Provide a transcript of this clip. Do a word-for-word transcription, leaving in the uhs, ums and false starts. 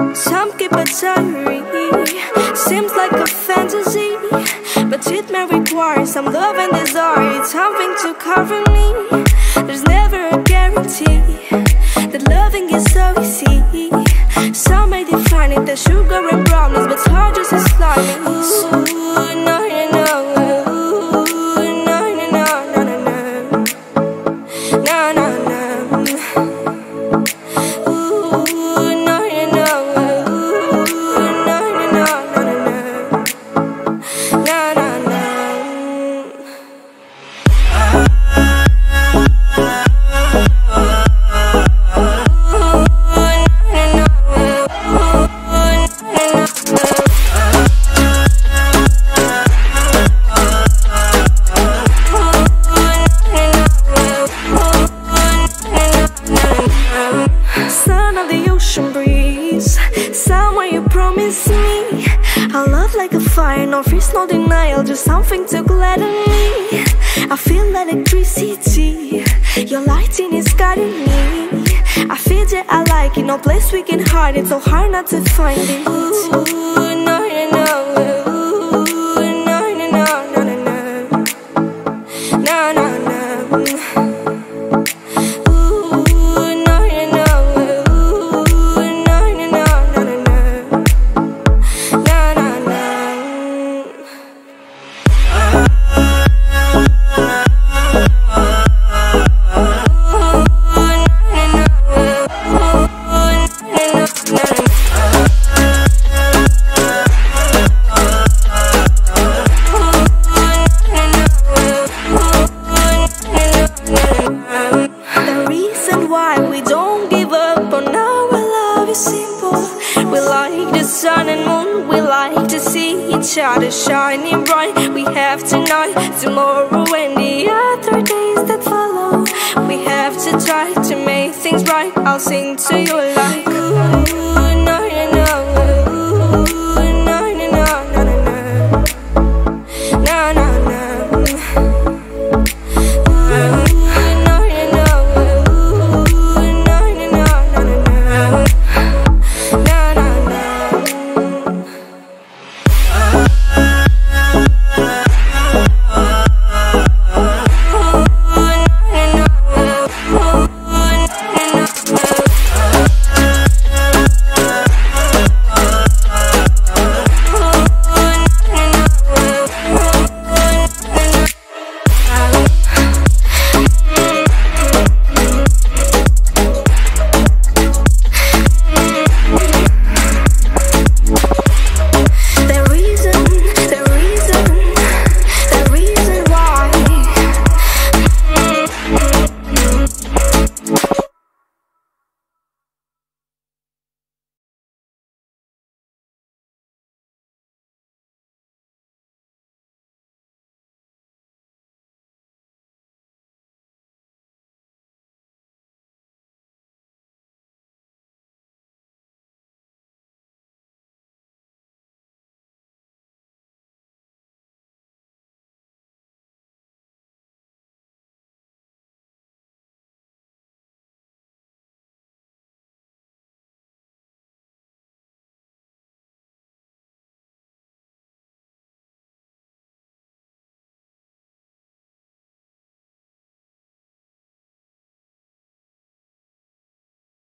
Some keep a diary, seems like a fantasy, but it may require some love and desire, something to cover me. There's never a guarantee that loving is so easy. Some may define it as sugar and brownies, but hard just as slimy. Ooh, no, no, no. Ooh, no, no, no, no, no, no. No, no, no. Sound of the ocean breeze, somewhere you promise me a love like a fire, no fears, no denial, just something to gladden me. I feel electricity, your lighting is guiding me. I feel that I like it, no place we can hide it, so hard not to find it. Ooh, no, no, no. Ooh, no, no, no, no, no, no, no, no, no. We like the sun and moon, we like to see each other shining bright. We have tonight, tomorrow and the other days that follow. We have to try to make things right. I'll sing to you like ooh.